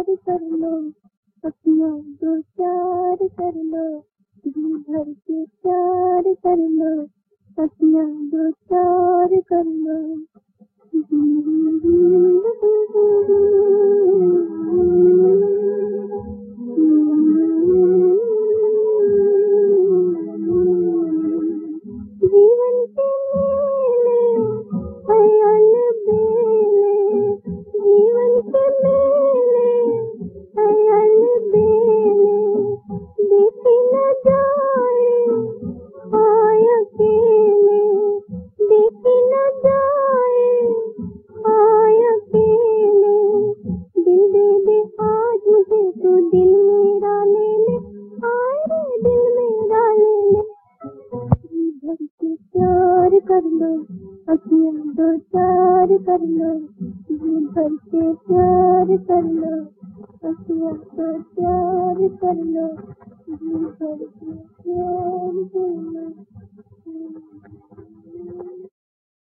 चार कर लो, अपना दो चार कर लो, जी भर के प्यार कर लो, अपना दो चार कर लो। जीवन के मेले ख्याल बेले, जीवन के मेले ख्याल बेले, देखे न जाए आय अकेले, देखे न जाए आय अकेले। दिल दे दे आज मुझे तो दिल मेरा ले ले, आए रे दिल मेरा ले ले। जी भर के प्यार कर लो, अपना दो चार कर लो, जी भर के प्यार कर लो, अपना दो चार कर लो।